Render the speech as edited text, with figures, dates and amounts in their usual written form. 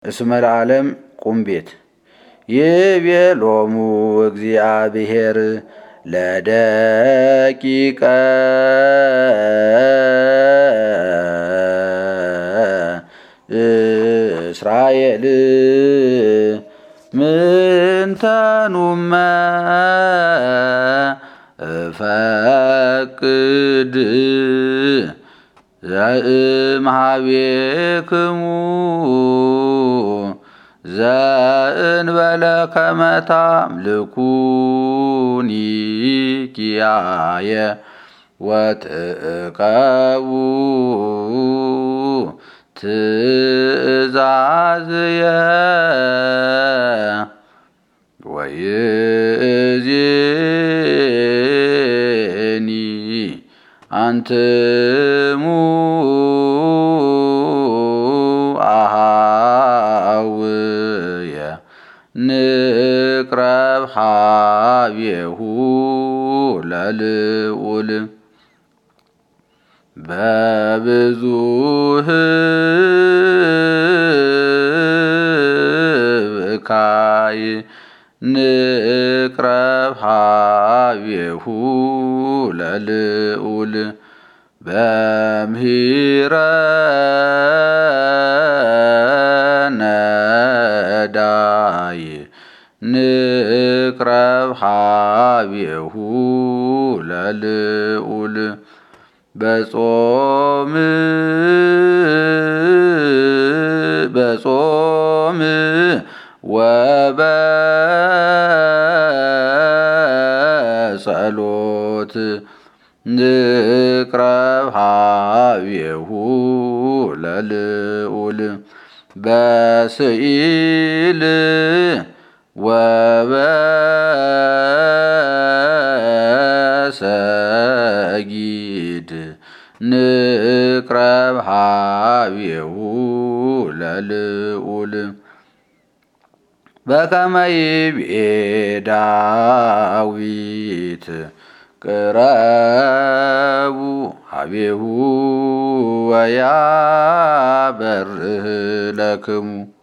እስመ ለዓለም ቁም ቤት ይቤሎሙ እግዚአብሔር ለደቂቀ እስራኤል ምንተኑመ እፈቅድ ዘእምኀቤክሙ ዘእንበለ ከመ ታምልኩኒ ኪያየ ወትዕቀቡ ትእዛዝየ ወይእዜኒ አንትሙ አኀውየ ንቅረብ ኀቤሁ ለልዑል በብዙኅ ብካይ ንቅረብ ኀቤሁ ለልዑል በምሂረ ነዳይ ንቅረብ ኀቤሁ ለልዑል በጾም ወበጸሎት ንቅረብ ኀቤሁ ለልዑል በስኢል ወበሰጊድ ንቅረብ ኀቤሁ ለልዑል በከመ ይቤ ዳዊት ቅረቡ ኀቤሁ ወያበርህ ለክሙ